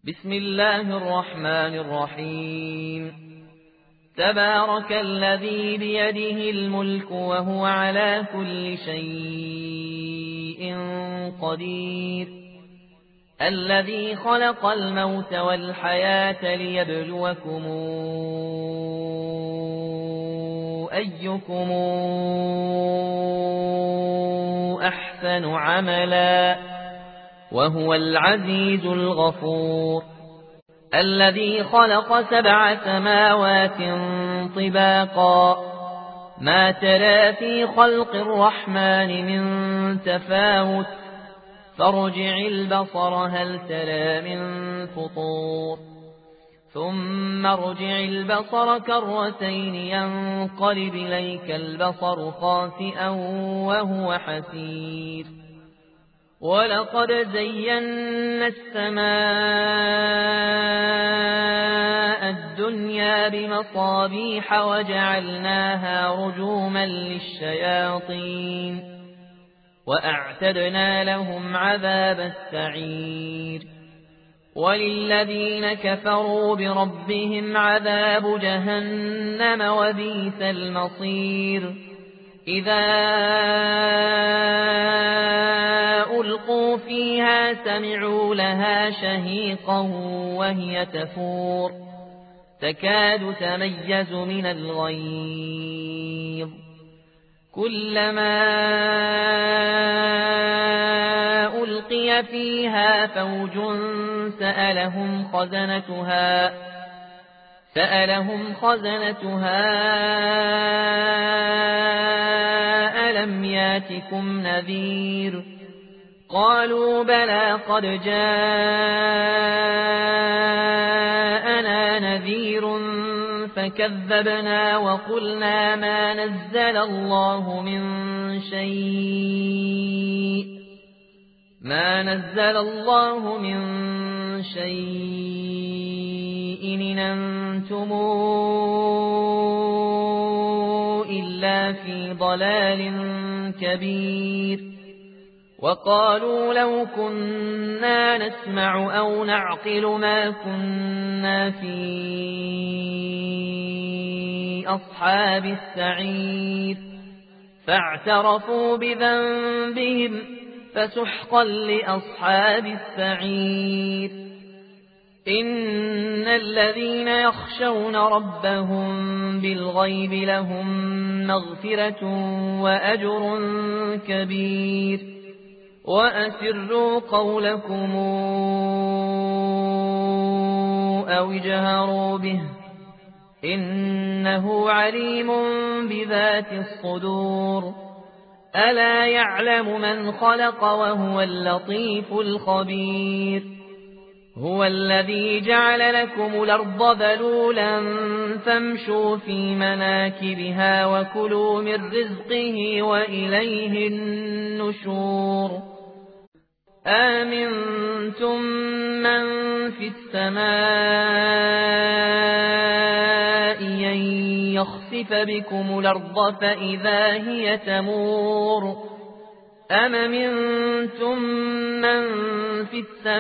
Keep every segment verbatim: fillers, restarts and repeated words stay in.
بسم الله الرحمن الرحيم. تبارك الذي بيده الملك وهو على كل شيء قدير، الذي خلق الموت والحياة ليبلوكم أيكم أحسن عملا وهو العزيز الغفور، الذي خلق سبع سماوات طباقا ما ترى في خلق الرحمن من تفاوت فارجع البصر هل ترى من فطور ثم ارجع البصر كرتين ينقلب إليك البصر خاسئا وهو حسير. ولقد زينا السماء الدنيا بمصابيح وجعلناها رجوما للشياطين وأعتدنا لهم عذاب السعير. وللذين كفروا بربهم عذاب جهنم وبئس المصير. إذا ألقوا فيها سمعوا لها شهيقا وهي تفور تكاد تميز من الغيظ، كلما ألقي فيها فوج سألهم خزنتها سألهم خزنتها ألم ياتكم نذير؟ قالوا بلى قد جاءنا نذير فكذبنا وقلنا ما نزل الله من شيء ما نزل الله من شيء إن أنتم إلا في ضلال كبير. وقالوا لو كنا نسمع أو نعقل ما كنا في أصحاب السعير. فاعترفوا بذنبهم فسحقا لأصحاب السعير. إن الذين يخشون ربهم بالغيب لهم مغفرة وأجر كبير. وأسروا قولكم أو اجهروا به إنه عليم بذات الصدور. ألا يعلم من خلق وهو اللطيف الخبير. هو الذي جعل لكم الأرض ذلولا فامشوا في مناكبها وكلوا من رزقه وإليه النشور. آمنتم من في السماء أن يخسف بكم الأرض فإذا هي تمور أم منتم من في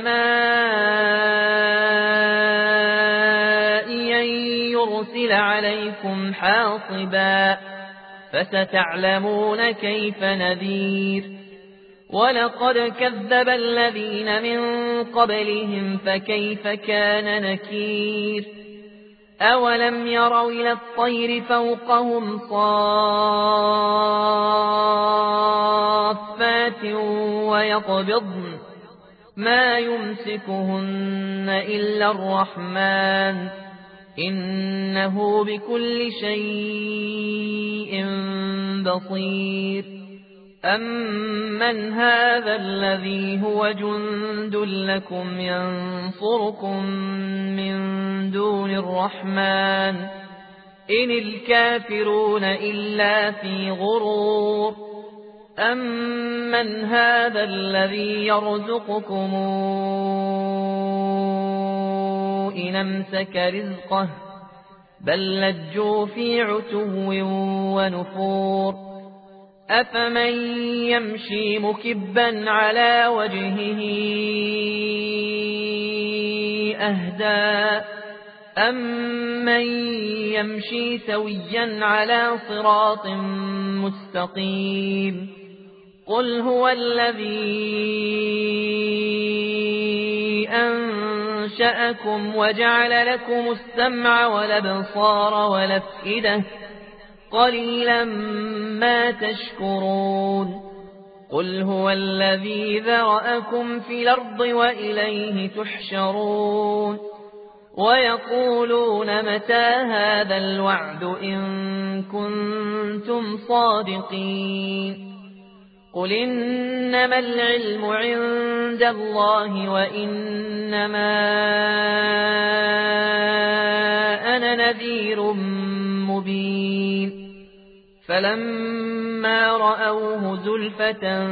السماء أن يرسل عليكم حاصبا فستعلمون كيف نذير. ولقد كذب الذين من قبلهم فكيف كان نكير. أولم يروا إلى الطير فوقهم صافات ويقبضن ما يمسكهن إلا الرحمن إنه بكل شيء بصير. أمن هذا الذي هو جند لكم ينصركم من دون الرحمن إن الكافرون إلا في غرور. أمن هذا الذي يرزقكم إن أمسك رزقه بل لجوا في عتو ونفور. أفمن يمشي مكبا على وجهه أهدى أمن يمشي سويا على صراط مستقيم قل هو الذي أنشأكم وجعل لكم السمع والأبصار والأفئدة قليلا ما تشكرون قل هو الذي ذرأكم في الأرض وإليه تحشرون ويقولون متى هذا الوعد إن كنتم صادقين قل إنما العلم عند الله وإنما أنا نذير مبين فلما رأوه زلفة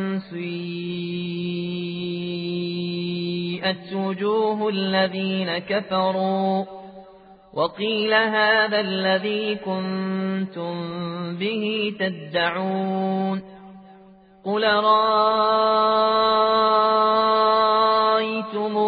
سيئت وجوه الذين كفروا وقيل هذا الذي كنتم به تدعون قل رأيتم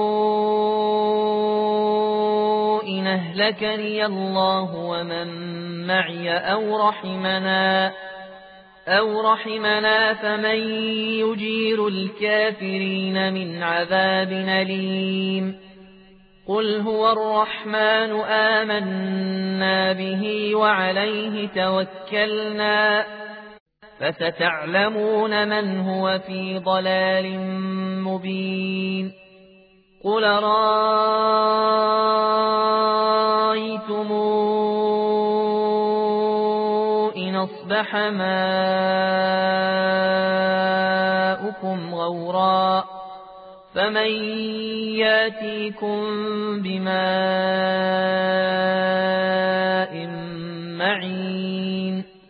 إن أهلكني الله ومن معي أو رحمنا أو رحمنا فمن يجير الكافرين من عذاب أليم قل هو الرحمن آمنا به وعليه توكلنا فستعلمون من هو في ضلال مبين قل رأيتم إن أصبح ماؤكم غورا فمن ياتيكم بماء معين